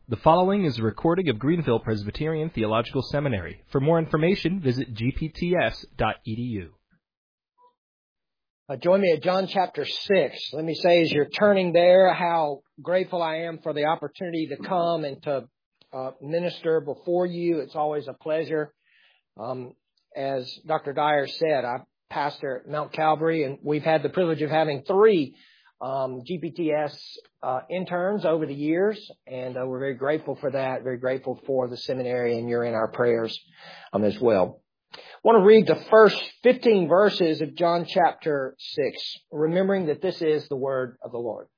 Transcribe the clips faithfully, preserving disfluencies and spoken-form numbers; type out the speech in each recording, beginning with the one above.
The following is a recording of Greenville Presbyterian Theological Seminary. For more information, visit g p t s dot e d u. Uh, join me at John chapter six. Let me say, as you're turning there, how grateful I am for the opportunity to come and to uh, minister before you. It's always a pleasure. Um, as Doctor Dyer said, I pastor at Mount Calvary, and we've had the privilege of having three um, G P T S uh, interns over the years, and uh, we're very grateful for that, very grateful for the seminary, and you're in our prayers um, as well. I want to read the first fifteen verses of John chapter six, remembering that this is the word of the Lord.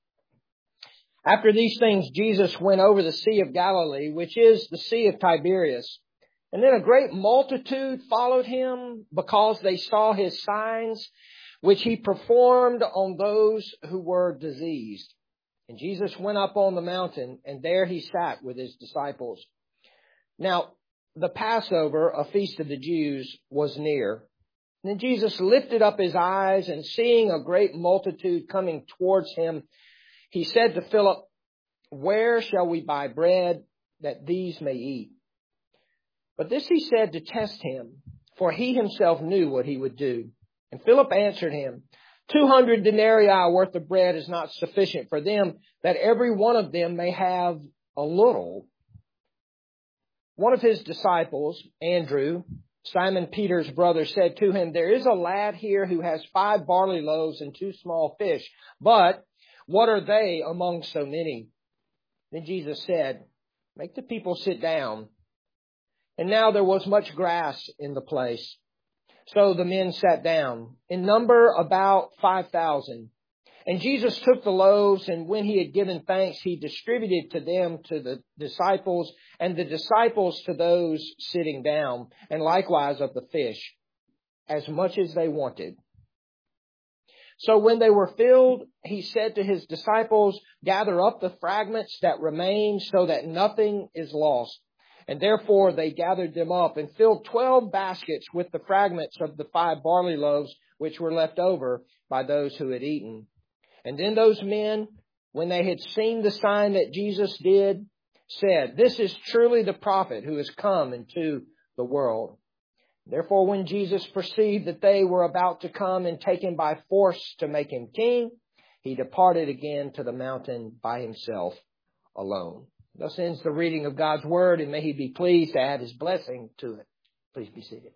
After these things, Jesus went over the Sea of Galilee, which is the Sea of Tiberias. And then a great multitude followed him because they saw his signs, which he performed on those who were diseased. And Jesus went up on the mountain, and there he sat with his disciples. Now, the Passover, a feast of the Jews, was near. And then Jesus lifted up his eyes, and seeing a great multitude coming towards him, he said to Philip, "Where shall we buy bread that these may eat?" But this he said to test him, for he himself knew what he would do. And Philip answered him, Two hundred denarii worth of bread is not sufficient for them, that every one of them may have a little. One of his disciples, Andrew, Simon Peter's brother, said to him, "There is a lad here who has five barley loaves and two small fish. But what are they among so many?" Then Jesus said, "Make the people sit down." And now there was much grass in the place. So the men sat down, in number about five thousand. And Jesus took the loaves, and when he had given thanks, he distributed to them, to the disciples, and the disciples to those sitting down, and likewise of the fish, as much as they wanted. So when they were filled, he said to his disciples, "Gather up the fragments that remain, so that nothing is lost." And therefore they gathered them up and filled twelve baskets with the fragments of the five barley loaves which were left over by those who had eaten. And then those men, when they had seen the sign that Jesus did, said, "This is truly the prophet who has come into the world." Therefore, when Jesus perceived that they were about to come and take him by force to make him king, he departed again to the mountain by himself alone. Thus ends the reading of God's word, and may he be pleased to add his blessing to it. Please be seated.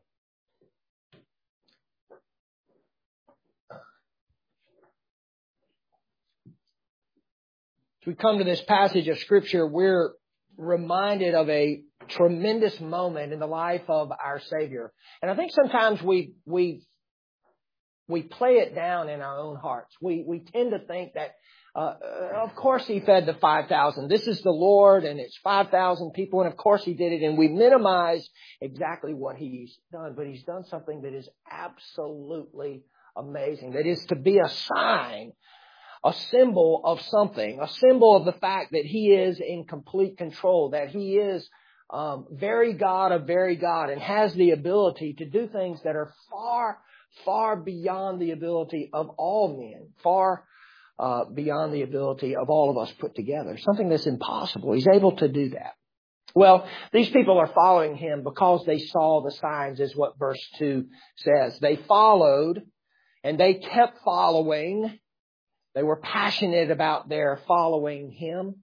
As we come to this passage of Scripture, we're reminded of a tremendous moment in the life of our Savior. And I think sometimes we we we play it down in our own hearts. We we tend to think that Uh, of course he fed the five thousand. This is the Lord, and it's five thousand people, and of course he did it. And we minimize exactly what he's done, but he's done something that is absolutely amazing. That is to be a sign, a symbol of something, a symbol of the fact that he is in complete control, that he is um, very God of very God, and has the ability to do things that are far, far beyond the ability of all men, far Uh, beyond the ability of all of us put together. Something that's impossible. He's able to do that. Well, these people are following him because they saw the signs, is what verse two says. They followed, and they kept following. They were passionate about their following him.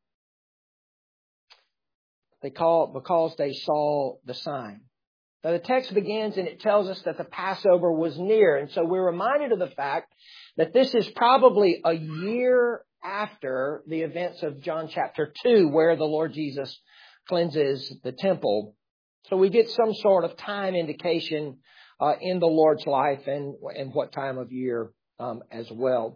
They call it because they saw the sign. Now, the text begins and it tells us that the Passover was near. And so we're reminded of the fact that this is probably a year after the events of John chapter two, where the Lord Jesus cleanses the temple. So we get some sort of time indication uh, in the Lord's life and, and what time of year um, as well.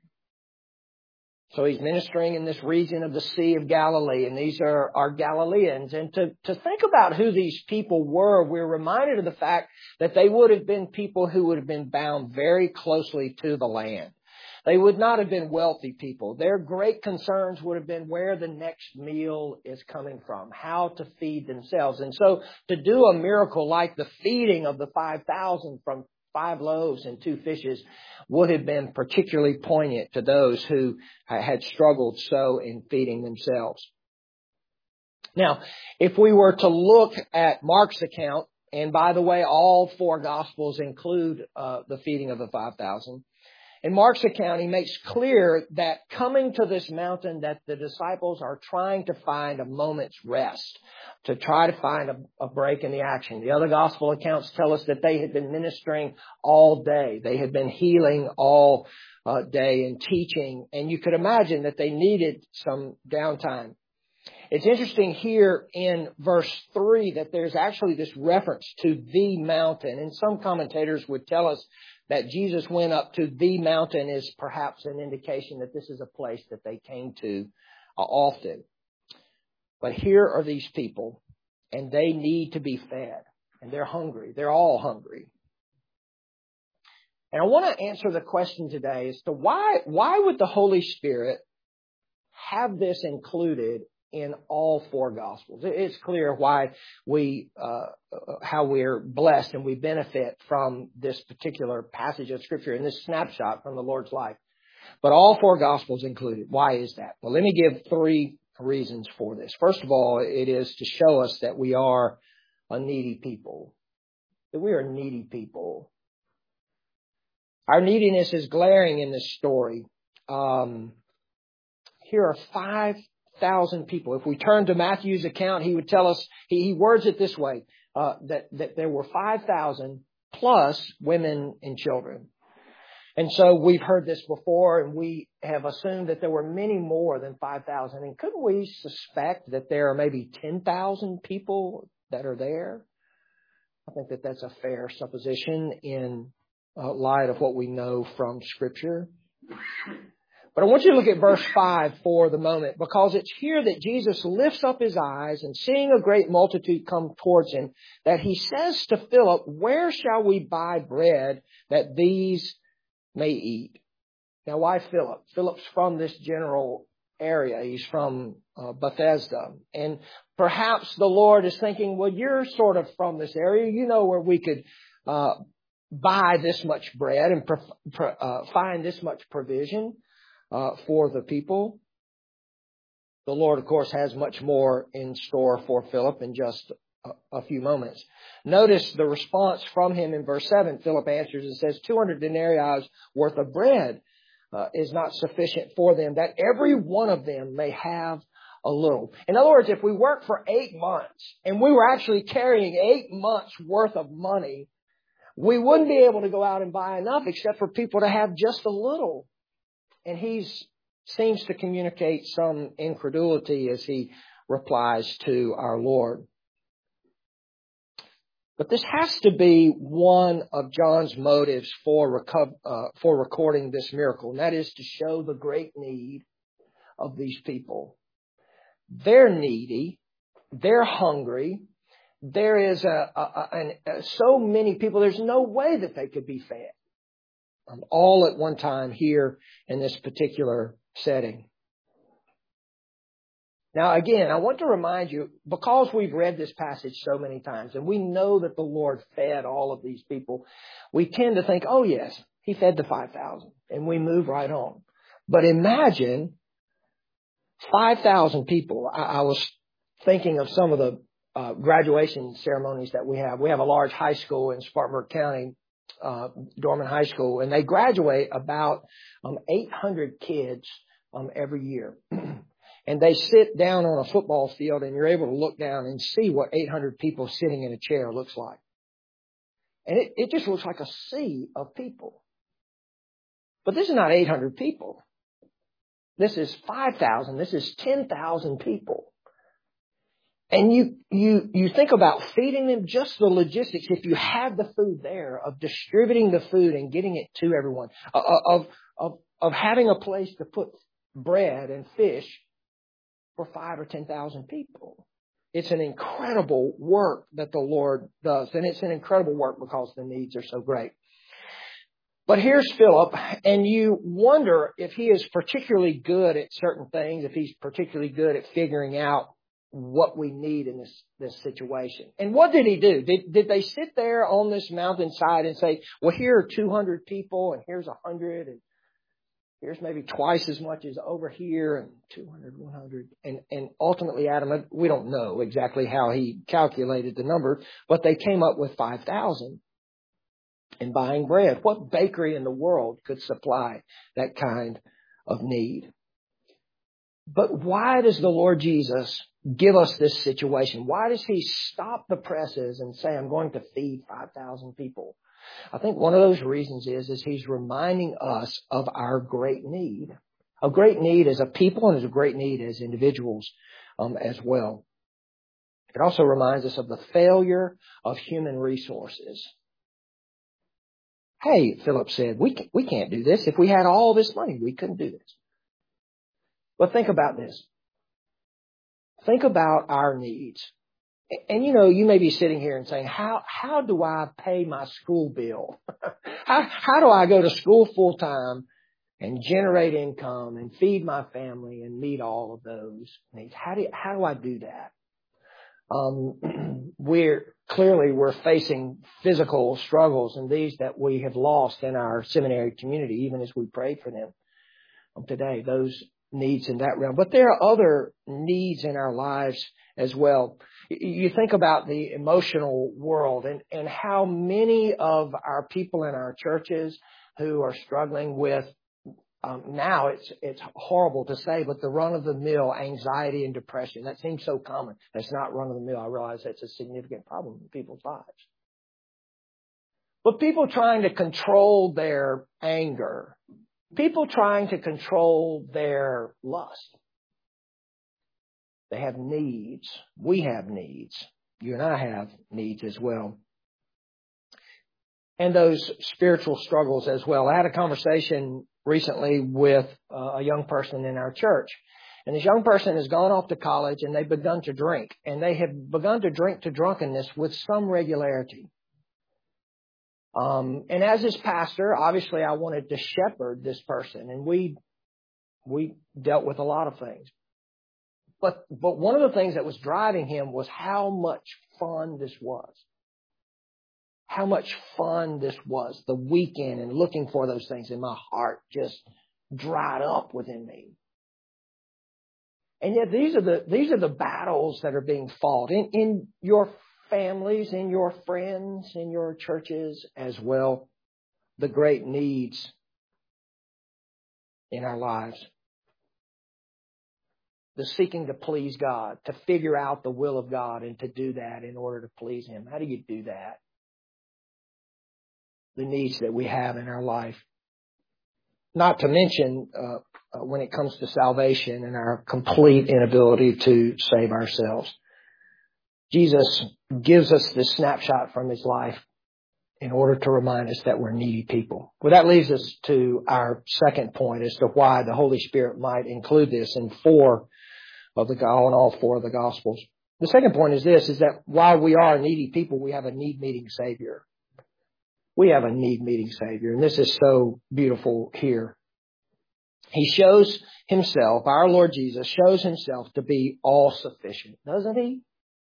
So he's ministering in this region of the Sea of Galilee, and these are, are Galileans. And to, to think about who these people were, we're reminded of the fact that they would have been people who would have been bound very closely to the land. They would not have been wealthy people. Their great concerns would have been where the next meal is coming from, how to feed themselves. And so to do a miracle like the feeding of the five thousand from five loaves and two fishes would have been particularly poignant to those who had struggled so in feeding themselves. Now, if we were to look at Mark's account, and by the way, all four Gospels include uh, the feeding of the five thousand. In Mark's account, he makes clear that coming to this mountain, that the disciples are trying to find a moment's rest, to try to find a, a break in the action. The other Gospel accounts tell us that they had been ministering all day. They had been healing all uh, day and teaching. And you could imagine that they needed some downtime. It's interesting here in verse three that there's actually this reference to the mountain. And some commentators would tell us that Jesus went up to the mountain is perhaps an indication that this is a place that they came to uh, often. But here are these people, and they need to be fed. And they're hungry. They're all hungry. And I want to answer the question today as to why, why would the Holy Spirit have this included in all four Gospels? It's clear why we, uh, how we're blessed and we benefit from this particular passage of Scripture and this snapshot from the Lord's life. But all four Gospels included. Why is that? Well, let me give three reasons for this. First of all, it is to show us that we are a needy people. That we are needy people. Our neediness is glaring in this story. Um, here are five thousand people. If we turn to Matthew's account, he would tell us, he, he words it this way, uh, that, that there were five thousand plus women and children. And so we've heard this before, and we have assumed that there were many more than five thousand. And couldn't we suspect that there are maybe ten thousand people that are there? I think that that's a fair supposition in uh, light of what we know from Scripture. But I want you to look at verse five for the moment, because it's here that Jesus lifts up his eyes and seeing a great multitude come towards him, that he says to Philip, "Where shall we buy bread that these may eat?" Now, why Philip? Philip's from this general area. He's from uh, Bethesda. And perhaps the Lord is thinking, well, you're sort of from this area. You know where we could uh, buy this much bread and pro- pro- uh, find this much provision Uh, for the people. The Lord, of course, has much more in store for Philip in just a, a few moments. Notice the response from him in verse seven. Philip answers and says, two hundred denarii worth of bread uh, is not sufficient for them, that every one of them may have a little. In other words, if we worked for eight months and we were actually carrying eight months worth of money, we wouldn't be able to go out and buy enough except for people to have just a little. And he seems to communicate some incredulity as he replies to our Lord. But this has to be one of John's motives for, reco- uh, for recording this miracle, and that is to show the great need of these people. They're needy. They're hungry. There is a, a, a, a, so many people, there's no way that they could be fed. Um, all at one time here in this particular setting. Now, again, I want to remind you, because we've read this passage so many times, and we know that the Lord fed all of these people, we tend to think, oh, yes, he fed the five thousand, and we move right on. But imagine five thousand people. I, I was thinking of some of the uh, graduation ceremonies that we have. We have a large high school in Spartanburg County, Uh, Dorman High School, and they graduate about um, eight hundred kids um, every year. And they sit down on a football field, and you're able to look down and see what eight hundred people sitting in a chair looks like. And it, it just looks like a sea of people. But this is not eight hundred people. This is five thousand. This is ten thousand people. And you, you, you think about feeding them, just the logistics, if you have the food there, of distributing the food and getting it to everyone, of, of, of having a place to put bread and fish for five or ten thousand people. It's an incredible work that the Lord does. And it's an incredible work because the needs are so great. But here's Philip, and you wonder if he is particularly good at certain things, if he's particularly good at figuring out what we need in this, this situation. And what did he do? Did, did they sit there on this mountainside and say, well, here are two hundred people and here's one hundred? And Here's maybe twice as much as over here, and two hundred, one hundred. And, and ultimately, Adam, we don't know exactly how he calculated the number, but they came up with five thousand in buying bread. What bakery in the world could supply that kind of need? But why does the Lord Jesus give us this situation? Why does he stop the presses and say, I'm going to feed five thousand people? I think one of those reasons is, is he's reminding us of our great need. A great need as a people and as a great need as individuals um, as well. It also reminds us of the failure of human resources. Hey, Philip said, we can't, we can't do this. If we had all this money, we couldn't do this. But think about this. Think about our needs. And, you know, you may be sitting here and saying, how, how do I pay my school bill? how, how do I go to school full time and generate income and feed my family and meet all of those needs? How do, how do I do that? Um, we're clearly we're facing physical struggles, and these that we have lost in our seminary community, even as we pray for them today, those needs in that realm. But there are other needs in our lives as well. You think about the emotional world and, and how many of our people in our churches who are struggling with, um, now it's, it's horrible to say, but the run-of-the-mill anxiety and depression. That seems so common. That's not run-of-the-mill. I realize that's a significant problem in people's lives. But people trying to control their anger, people trying to control their lust. They have needs. We have needs. You and I have needs as well. And those spiritual struggles as well. I had a conversation recently with uh, a young person in our church. And this young person has gone off to college and they've begun to drink. And they have begun to drink to drunkenness with some regularity. Um, and as his pastor, obviously I wanted to shepherd this person. And we we dealt with a lot of things. But but one of the things that was driving him was how much fun this was. How much fun this was, the weekend, and looking for those things. And my heart just dried up within me. And yet these are the these are the battles that are being fought in, in your families, in your friends, in your churches as well. The great needs in our lives. The seeking to please God, to figure out the will of God and to do that in order to please Him. How do you do that? The needs that we have in our life. Not to mention uh, uh, when it comes to salvation and our complete inability to save ourselves. Jesus gives us this snapshot from His life in order to remind us that we're needy people. Well, that leads us to our second point as to why the Holy Spirit might include this in four of the all in all four of the Gospels. The second point is this, is that while we are needy people, we have a need-meeting Savior. We have a need-meeting Savior, and this is so beautiful here. He shows Himself, our Lord Jesus, shows Himself to be all-sufficient, doesn't He?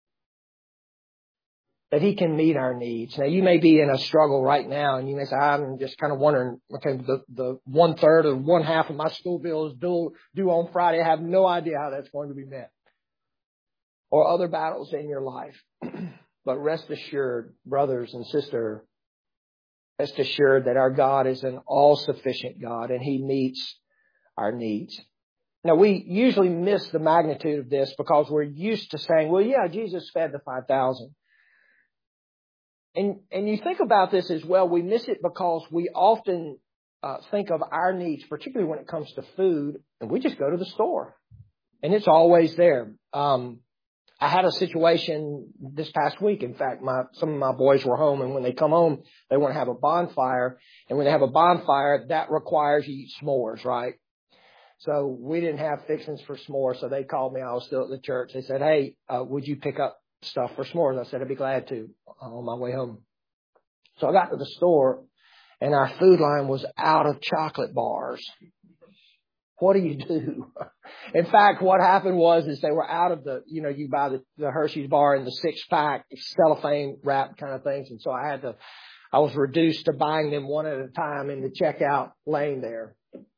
That He can meet our needs. Now, you may be in a struggle right now, and you may say, I'm just kind of wondering, okay, the, the one-third or one-half of my school bill is due, due on Friday. I have no idea how that's going to be met. Or other battles in your life. But rest assured, brothers and sisters, rest assured that our God is an all-sufficient God, and He meets our needs. Now, we usually miss the magnitude of this because we're used to saying, well, yeah, Jesus fed the five thousand. And, and you think about this as well, we miss it because we often uh, think of our needs, particularly when it comes to food, and we just go to the store. And it's always there. Um, I had a situation this past week. In fact, my some of my boys were home, and when they come home, they want to have a bonfire. And when they have a bonfire, that requires you eat s'mores, right? So we didn't have fixings for s'mores, so they called me. I was still at the church. They said, hey, uh, would you pick up stuff for s'mores? I said, I'd be glad to on my way home. So I got to the store, and our food line was out of chocolate bars. What do you do? In fact, what happened was is they were out of the, you know, you buy the, the Hershey's bar in the six pack, cellophane wrapped kind of things. And so I had to, I was reduced to buying them one at a time in the checkout lane there.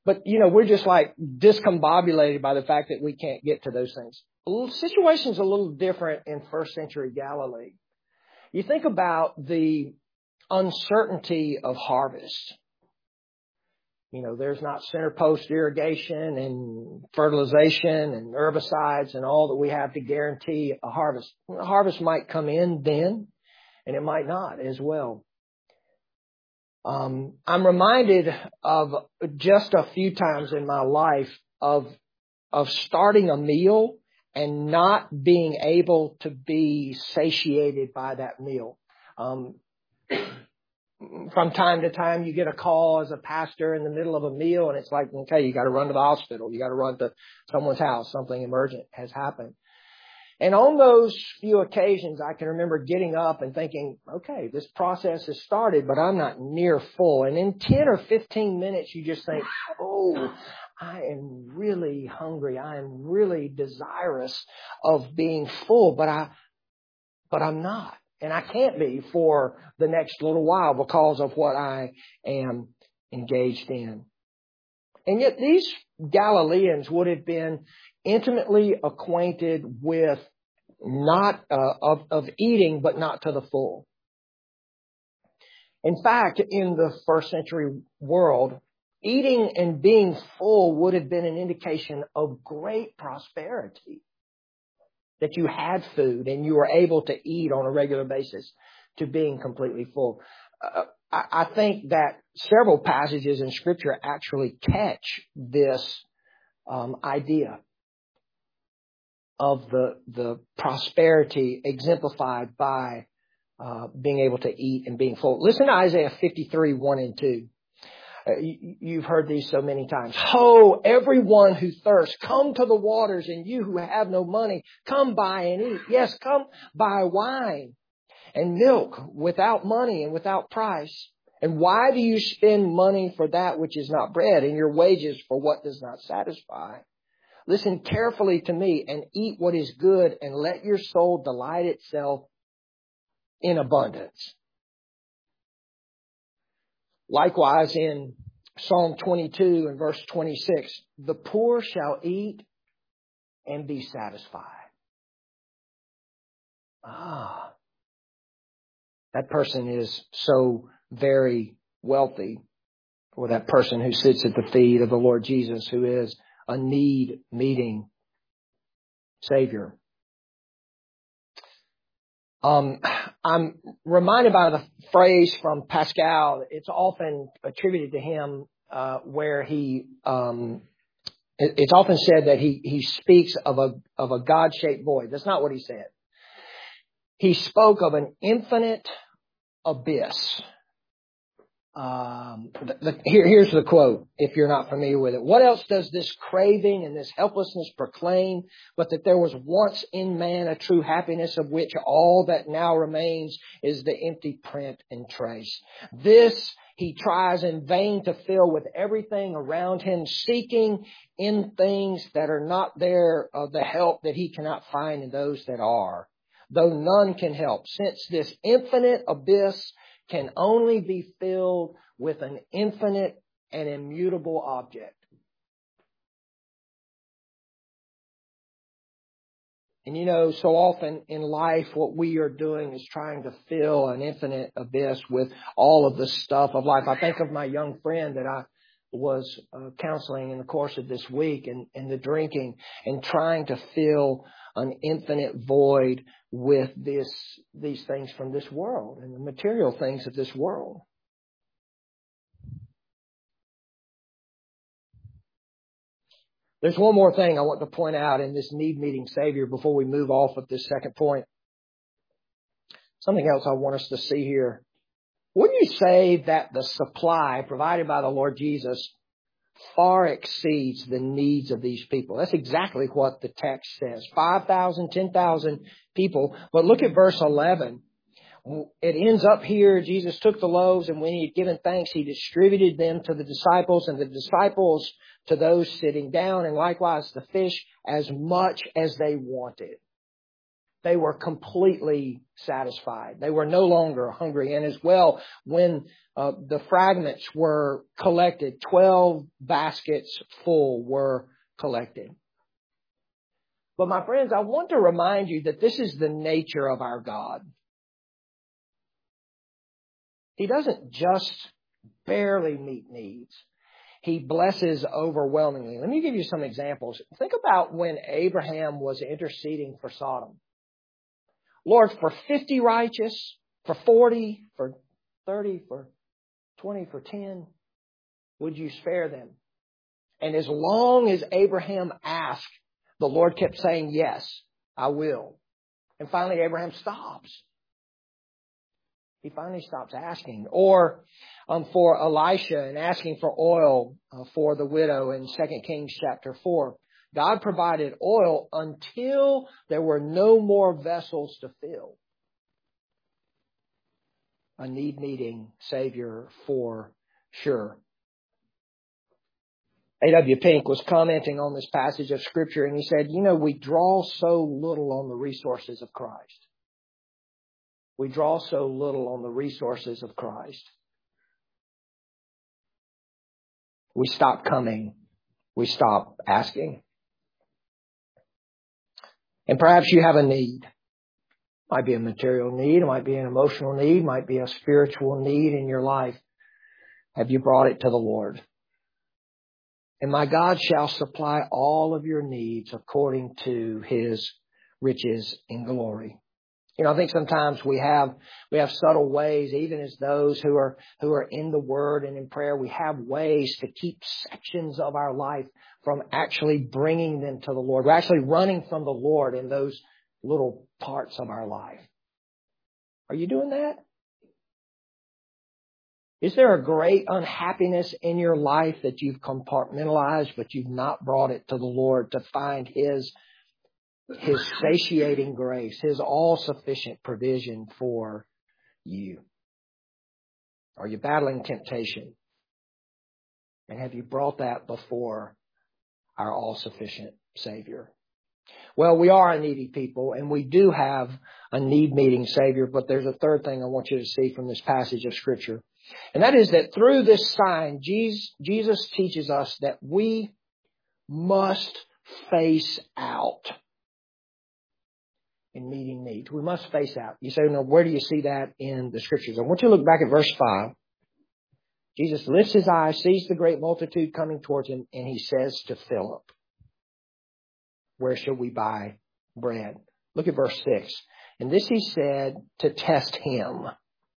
but, you know, we're just like discombobulated by the fact that we can't get to those things. The situation's a little different in first century Galilee. You think about the uncertainty of harvest. You know, there's not center post irrigation and fertilization and herbicides and all that we have to guarantee a harvest. The harvest might come in then, and it might not as well. Um, I'm reminded of just a few times in my life of of starting a meal and not being able to be satiated by that meal. Um, From time to time, you get a call as a pastor in the middle of a meal, and it's like, okay, you got to run to the hospital. You got to run to someone's house. Something emergent has happened. And on those few occasions, I can remember getting up and thinking, okay, this process has started, but I'm not near full. And in ten or fifteen minutes, you just think, oh, I am really hungry. I am really desirous of being full, but I, but I'm not. And I can't be for the next little while because of what I am engaged in. And yet these Galileans would have been intimately acquainted with not uh, of, of eating, but not to the full. In fact, in the first century world, eating and being full would have been an indication of great prosperity. That you had food and you were able to eat on a regular basis to being completely full. Uh, I, I think that several passages in Scripture actually catch this um, idea of the the prosperity exemplified by uh, being able to eat and being full. Listen to Isaiah fifty-three, one and two. Uh, you, you've heard these so many times. Ho, everyone who thirsts, come to the waters, and you who have no money, come buy and eat. Yes, come buy wine and milk without money and without price. And why do you spend money for that which is not bread, and your wages for what does not satisfy? Listen carefully to me and eat what is good, and let your soul delight itself in abundance. Likewise, in Psalm twenty-two and verse twenty-six, the poor shall eat and be satisfied. Ah, that person is so very wealthy, or that person who sits at the feet of the Lord Jesus, who is a need-meeting Savior. Um, I'm reminded by the phrase from Pascal. It's often attributed to him uh, where he, um, it, it's often said that he he speaks of a of a God-shaped void. That's not what he said. He spoke of an infinite abyss. Um, the, the, here, here's the quote, if you're not familiar with it. What else does this craving and this helplessness proclaim but that there was once in man a true happiness of which all that now remains is the empty print and trace? This he tries in vain to fill with everything around him, seeking in things that are not there of the help that he cannot find in those that are, though none can help, since this infinite abyss can only be filled with an infinite and immutable object. And you know, so often in life, what we are doing is trying to fill an infinite abyss with all of the stuff of life. I think of my young friend that I was uh, counseling in the course of this week, and, and the drinking and trying to fill an infinite void with this, these things from this world and the material things of this world. There's one more thing I want to point out in this need-meeting Savior before we move off of this second point. Something else I want us to see here. Wouldn't you say that the supply provided by the Lord Jesus far exceeds the needs of these people? That's exactly what the text says. five thousand, ten thousand people. But look at verse eleven. It ends up here. Jesus took the loaves, and when he had given thanks, he distributed them to the disciples, and the disciples to those sitting down, and likewise the fish as much as they wanted. They were completely satisfied. They were no longer hungry. And as well, when uh, the fragments were collected, twelve baskets full were collected. But my friends, I want to remind you that this is the nature of our God. He doesn't just barely meet needs. He blesses overwhelmingly. Let me give you some examples. Think about when Abraham was interceding for Sodom. Lord, for fifty righteous, for forty, for thirty, for twenty, for ten, would you spare them? And as long as Abraham asked, the Lord kept saying, yes, I will. And finally, Abraham stops. He finally stops asking. Or um, for Elisha and asking for oil uh, for the widow in Second Kings chapter four. God provided oil until there were no more vessels to fill. A need-meeting Savior for sure. A W Pink was commenting on this passage of Scripture, and he said, you know, we draw so little on the resources of Christ. We draw so little on the resources of Christ. We stop coming. We stop asking. And perhaps you have a need. It might be a material need. It might be an emotional need. It might be a spiritual need in your life. Have you brought it to the Lord? And my God shall supply all of your needs according to His riches in glory. You know, I think sometimes we have we have subtle ways, even as those who are who are in the Word and in prayer, we have ways to keep sections of our life from actually bringing them to the Lord. We're actually running from the Lord in those little parts of our life. Are you doing that? Is there a great unhappiness in your life that you've compartmentalized, but you've not brought it to the Lord to find His His satiating grace, His all-sufficient provision for you? Are you battling temptation? And have you brought that before our all-sufficient Savior? Well, we are a needy people, and we do have a need-meeting Savior, but there's a third thing I want you to see from this passage of Scripture. And that is that through this sign, Jesus teaches us that we must face out in meeting needs. We must face out. You say, no, where do you see that in the Scriptures? I want you to look back at verse five. Jesus lifts His eyes, sees the great multitude coming towards Him, and He says to Philip, where shall we buy bread? Look at verse six. And this He said to test Him.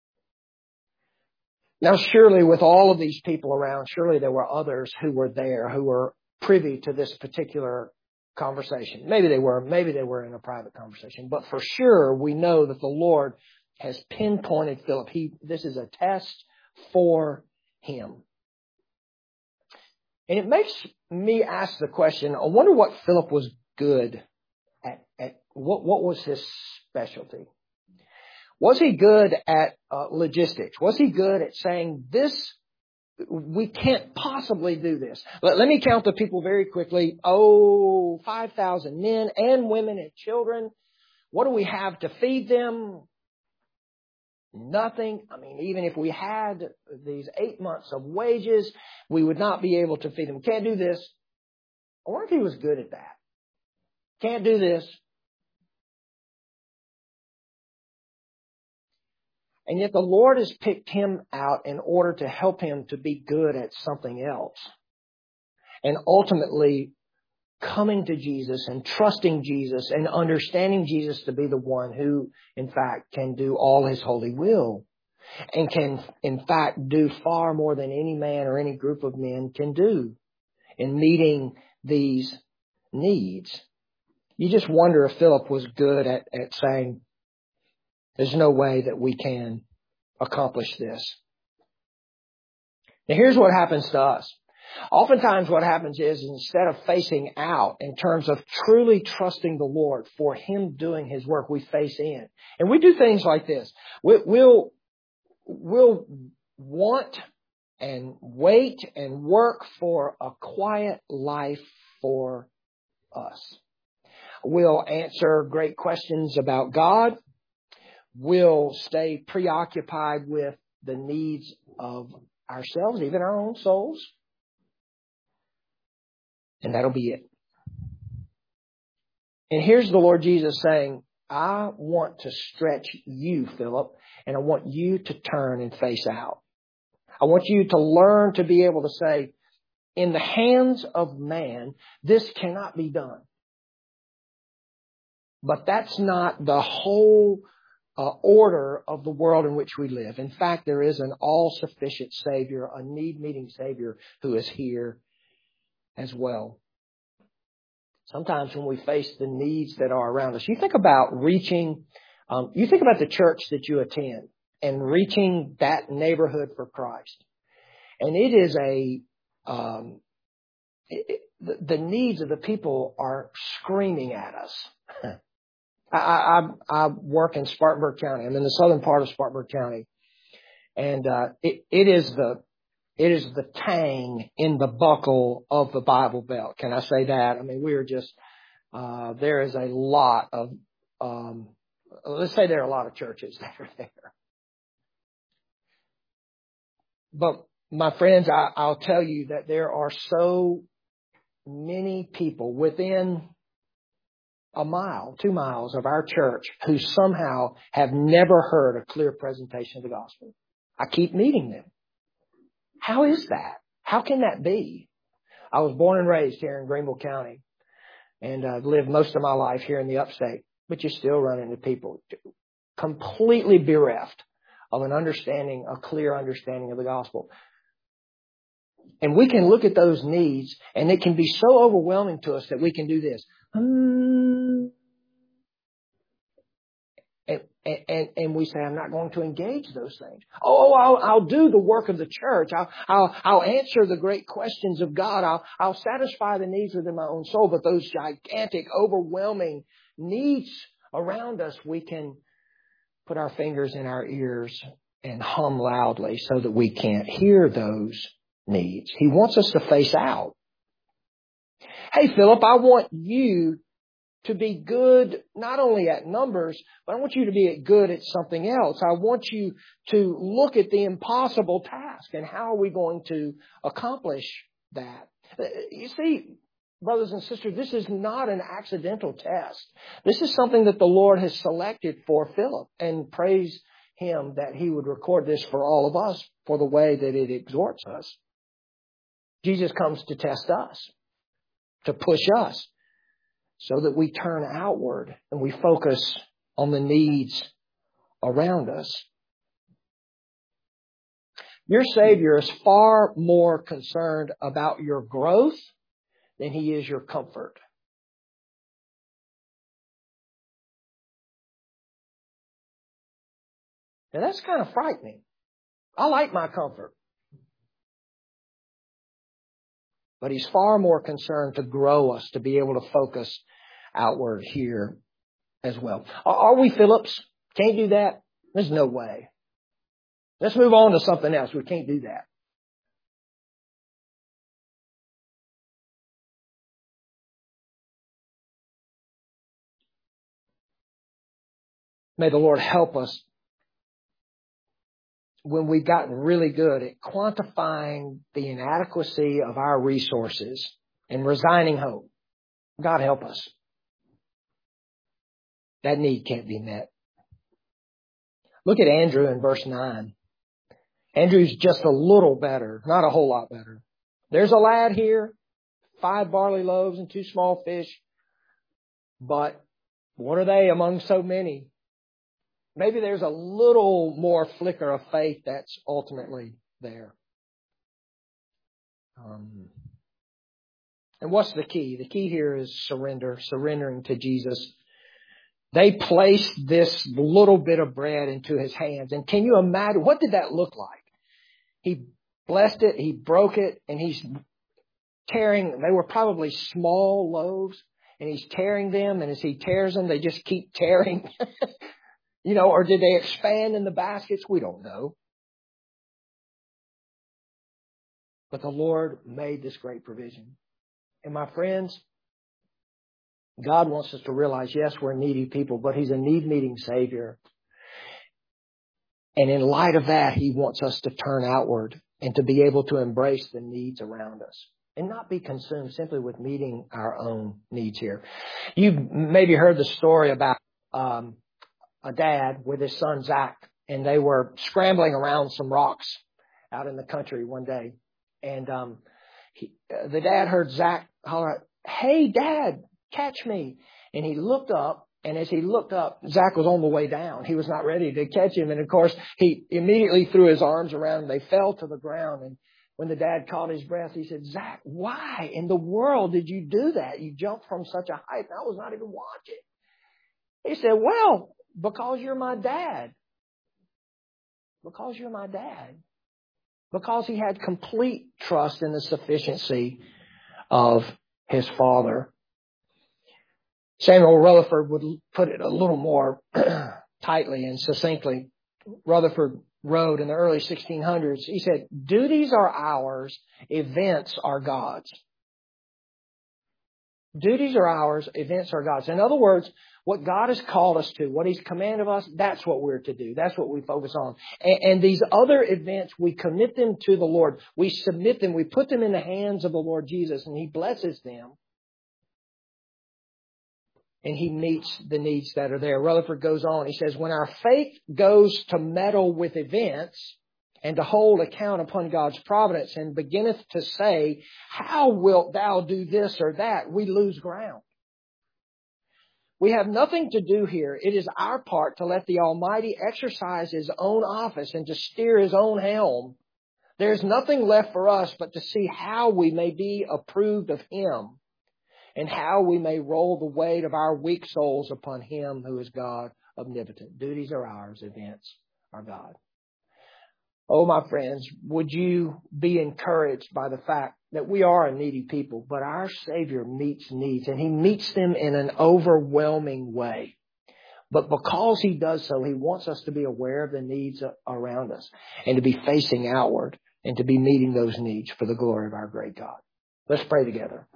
Now, surely with all of these people around, surely there were others who were there, who were privy to this particular conversation. Maybe they were, maybe they were in a private conversation, but for sure we know that the Lord has pinpointed Philip. He, this is a test for him. And it makes me ask the question, I wonder what Philip was good at, at what, what was his specialty? Was he good at uh, logistics? Was he good at saying this? We can't possibly do this. Let, let me count the people very quickly. Oh, five thousand men and women and children. What do we have to feed them? Nothing. I mean, even if we had these eight months of wages, we would not be able to feed them. Can't do this. I wonder if he was good at that. Can't do this. And yet the Lord has picked him out in order to help him to be good at something else. And ultimately coming to Jesus and trusting Jesus and understanding Jesus to be the one who, in fact, can do all His holy will. And can, in fact, do far more than any man or any group of men can do in meeting these needs. You just wonder if Philip was good at, at saying, there's no way that we can accomplish this. Now, here's what happens to us. Oftentimes what happens is instead of facing out in terms of truly trusting the Lord for Him doing His work, we face in. And we do things like this. We, we'll, we'll want and wait and work for a quiet life for us. We'll answer great questions about God. We'll stay preoccupied with the needs of ourselves, even our own souls. And that'll be it. And here's the Lord Jesus saying, I want to stretch you, Philip, and I want you to turn and face out. I want you to learn to be able to say, in the hands of man, this cannot be done. But that's not the whole uh, order of the world in which we live. In fact, there is an all-sufficient Savior, a need-meeting Savior who is here as well. Sometimes when we face the needs that are around us, you think about reaching, um, you think about the church that you attend and reaching that neighborhood for Christ. And it is a, um, it, the, the needs of the people are screaming at us. I, I, I work in Spartanburg County. I'm in the southern part of Spartanburg County. And, uh, it, it is the, It is the tang in the buckle of the Bible Belt. Can I say that? I mean, we are just, uh, there is a lot of, um, let's say there are a lot of churches that are there. But my friends, I, I'll tell you that there are so many people within a mile, two miles of our church who somehow have never heard a clear presentation of the gospel. I keep meeting them. How is that? How can that be? I was born and raised here in Greenville County, and I've lived most of my life here in the upstate, but you still run into people completely bereft of an understanding, a clear understanding of the gospel. And we can look at those needs, and it can be so overwhelming to us that we can do this. Hmm. And, and, and we say, I'm not going to engage those things. Oh, I'll, I'll do the work of the church. I'll, I'll, I'll answer the great questions of God. I'll, I'll satisfy the needs within my own soul. But those gigantic, overwhelming needs around us, we can put our fingers in our ears and hum loudly so that we can't hear those needs. He wants us to face out. Hey, Philip, I want you to be good not only at numbers, but I want you to be good at something else. I want you to look at the impossible task and how are we going to accomplish that? You see, brothers and sisters, this is not an accidental test. This is something that the Lord has selected for Philip, and praise Him that He would record this for all of us for the way that it exhorts us. Jesus comes to test us, to push us, so that we turn outward and we focus on the needs around us. Your Savior is far more concerned about your growth than He is your comfort. Now that's kind of frightening. I like my comfort. But He's far more concerned to grow us, to be able to focus outward here as well. Are we Phillips? Can't do that? There's no way. Let's move on to something else. We can't do that. May the Lord help us when we've gotten really good at quantifying the inadequacy of our resources and resigning hope. God help us. That need can't be met. Look at Andrew in verse nine. Andrew's just a little better, not a whole lot better. There's a lad here, five barley loaves and two small fish. But what are they among so many? Maybe there's a little more flicker of faith that's ultimately there. Um, and what's the key? The key here is surrender, surrendering to Jesus. They placed this little bit of bread into His hands. And can you imagine, what did that look like? He blessed it, He broke it, and He's tearing, they were probably small loaves, and He's tearing them, and as He tears them, they just keep tearing. You know, or did they expand in the baskets? We don't know. But the Lord made this great provision. And my friends, God wants us to realize, yes, we're needy people, but He's a need-meeting Savior. And in light of that, He wants us to turn outward and to be able to embrace the needs around us and not be consumed simply with meeting our own needs here. You've maybe heard the story about um, a dad with his son, Zach, and they were scrambling around some rocks out in the country one day. And um, he, uh, the dad heard Zach holler, "Hey, Dad, catch me." And he looked up. And as he looked up, Zach was on the way down. He was not ready to catch him. And of course, he immediately threw his arms around him. They fell to the ground. And when the dad caught his breath, he said, "Zach, why in the world did you do that? You jumped from such a height. And I was not even watching." He said, "Well, because you're my dad. Because you're my dad." Because he had complete trust in the sufficiency of his Father. Samuel Rutherford would put it a little more tightly and succinctly. Rutherford wrote in the early sixteen hundreds, he said, "Duties are ours, events are God's." Duties are ours, events are God's. In other words, what God has called us to, what He's commanded us, that's what we're to do. That's what we focus on. And, and these other events, we commit them to the Lord. We submit them. We put them in the hands of the Lord Jesus, and He blesses them. And He meets the needs that are there. Rutherford goes on. He says, when our faith goes to meddle with events and to hold account upon God's providence and beginneth to say, "How wilt thou do this or that?" we lose ground. We have nothing to do here. It is our part to let the Almighty exercise His own office and to steer His own helm. There's nothing left for us but to see how we may be approved of Him, and how we may roll the weight of our weak souls upon Him who is God omnipotent. Duties are ours, events are God. Oh, my friends, would you be encouraged by the fact that we are a needy people, but our Savior meets needs, and He meets them in an overwhelming way. But because He does so, He wants us to be aware of the needs around us and to be facing outward and to be meeting those needs for the glory of our great God. Let's pray together.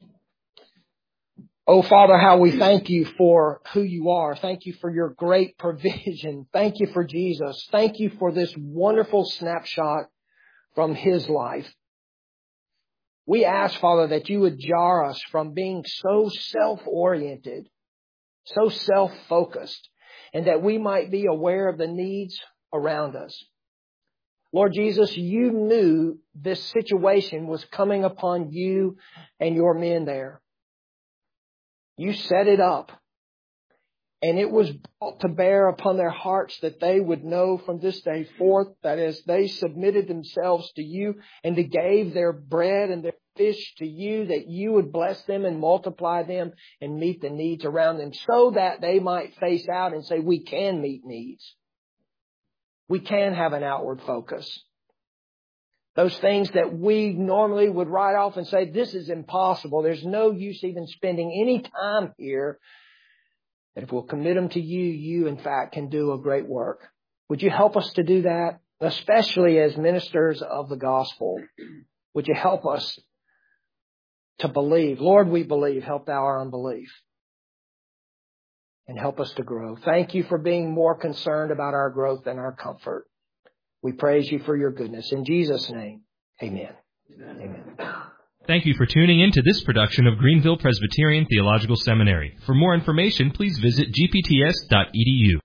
Oh, Father, how we thank You for who You are. Thank You for Your great provision. Thank You for Jesus. Thank You for this wonderful snapshot from His life. We ask, Father, that You would jar us from being so self-oriented, so self-focused, and that we might be aware of the needs around us. Lord Jesus, You knew this situation was coming upon You and Your men there. You set it up, and it was brought to bear upon their hearts that they would know from this day forth that as they submitted themselves to You and they gave their bread and their fish to You, that You would bless them and multiply them and meet the needs around them so that they might face out and say, we can meet needs. We can have an outward focus. Those things that we normally would write off and say, this is impossible. There's no use even spending any time here. That if we'll commit them to You, You in fact can do a great work. Would You help us to do that, especially as ministers of the gospel? Would You help us to believe? Lord, we believe. Help Thou our unbelief. And help us to grow. Thank You for being more concerned about our growth than our comfort. We praise You for Your goodness. In Jesus' name, amen. Amen. Thank you for tuning in to this production of Greenville Presbyterian Theological Seminary. For more information, please visit g p t s dot e d u.